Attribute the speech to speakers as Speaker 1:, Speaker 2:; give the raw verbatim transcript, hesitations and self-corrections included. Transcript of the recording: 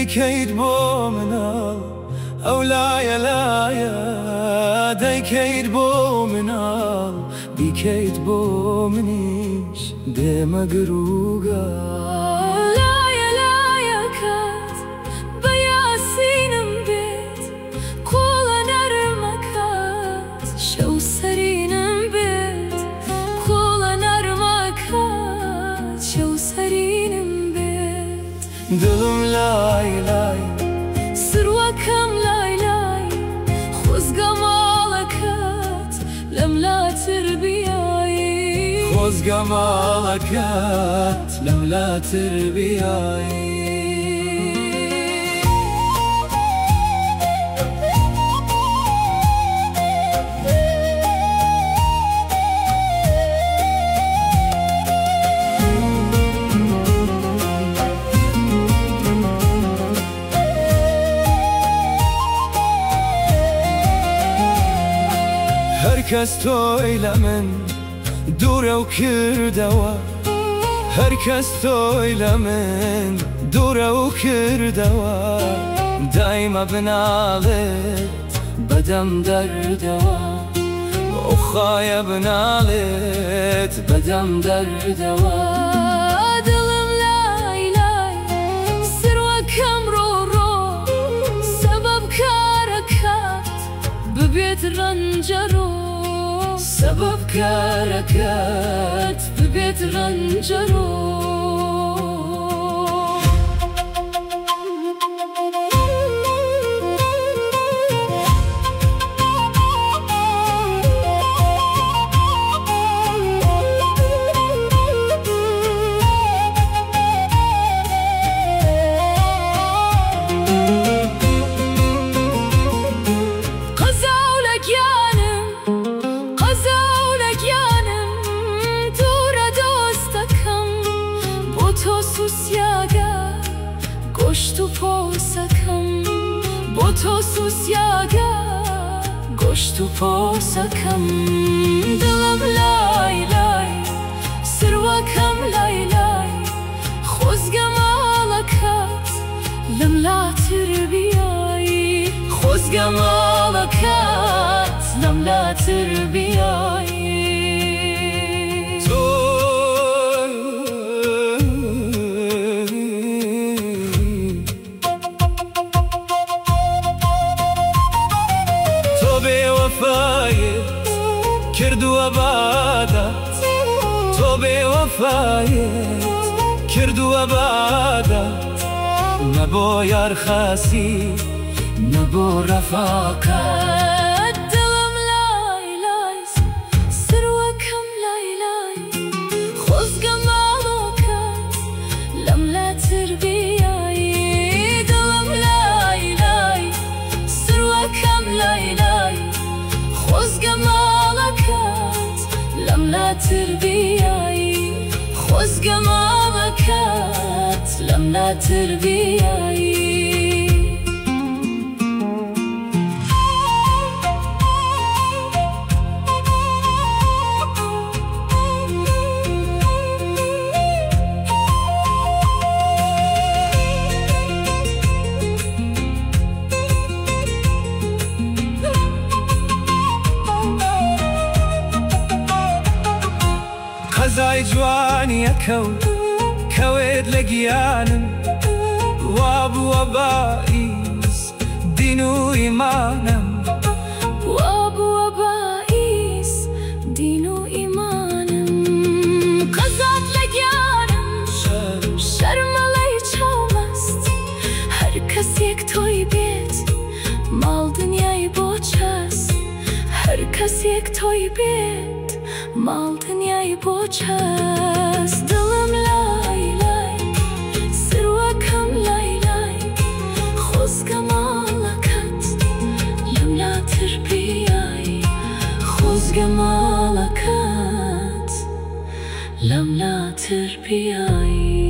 Speaker 1: ديكيد بو منال أولايا لايا ديكيد بو منال بيكيد بو منيش دي مقروقا
Speaker 2: لايا لايا كات بياسينم بيت كولا نرمكات شو سرينم بيت كولا نرمكات شو سرينم بيت
Speaker 1: دلم لاي لاي
Speaker 2: سروكم لاي لاي خوز قمالكات لملا تربياي
Speaker 1: خوز قمالكات لملا تربياي Herkes toyla min dure u kirdewa Herkes toyla min dure u kirdewa Daima binalet bedem derdewa Okhaya binalet bedem derdewa
Speaker 2: دلم لاي لاي سروكم رو رو سبب كاركات ببيت رنجرو سبب كاركات ببيت رنجرو Goshtu posakam, boto susyaga. Goshtu posakam, dilam lay lay, sirwakam lay lay. Khozgam alakat, lamla tirbiyay. Khozgam alakat, lamla tirbiyay. كردو أبادت تو بوفایت كردو أبادت نبو يرخصي نبو رفاقت دلم لاي لاي سروكم لاي لاي خزقم علاقات لملا تربياي دلم لاي لاي سروكم لاي لاي خزقم لملا تربياي خزقم علاقات لملا تربياي
Speaker 1: خزاي جواني كو كويد لقيانم وابو وبائيس دينو إيمانم
Speaker 2: وابو وبائيس دينو إيمانم خزات لقيانم شرم لي çalmast Herkes yek toy bit mal dünyayı boças Herkes yek toy bit mal dünyayı boças Dilim lay lay sirwakam lay lay Khozgam alakat lamla tirbiyay Khozgam alakat lamla tirbiyay